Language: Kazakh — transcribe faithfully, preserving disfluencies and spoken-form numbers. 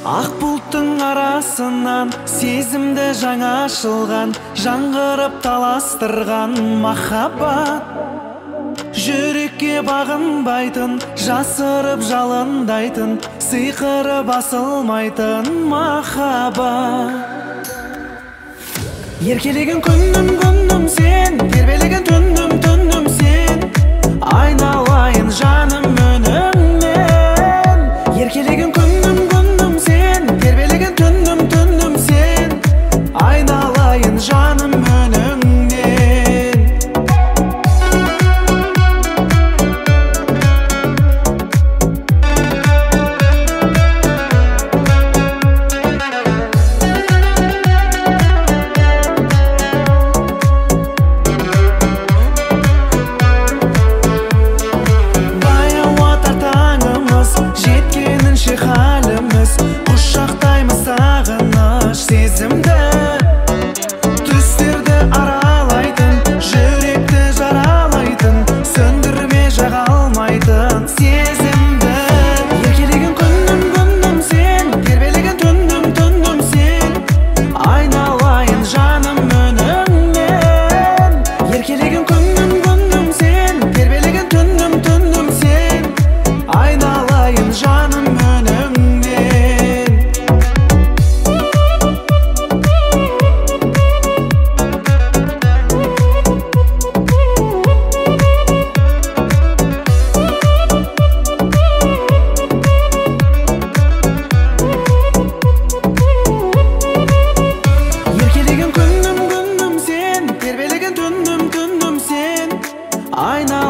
Ақ бұлттың арасынан сезімді жаңа ашылған, жаңғырып таластырған махаббат. Жүрекке бағынбайтын, жасырып жалындайтын, сиқыры басылмайтын махаббат. Еркелеген күнім күнім сен, тербелеген түнім түнім сен, айналайын жаным өніңнен. Еркелеген күнім күнім сен, тербелеген түнім түнім сен, айналайын жаным өніңнен. Халіміз құшақтаймыз сағыныш сезімді, түстерді аралайтын, жүректі жаралайтын, сөндірме жаға алмайтын сезімді. Еркелеген күнім күнім сен, тербелеген түнім түнім сен, айналайын жаным өніңнен. Еркелеген күнім күнім сен, тербелеген түнім түнім сен, айналайын жаным өніңнен. Еркелеген күнім күнім сен, тербелеген түнім түнім сен, айналайын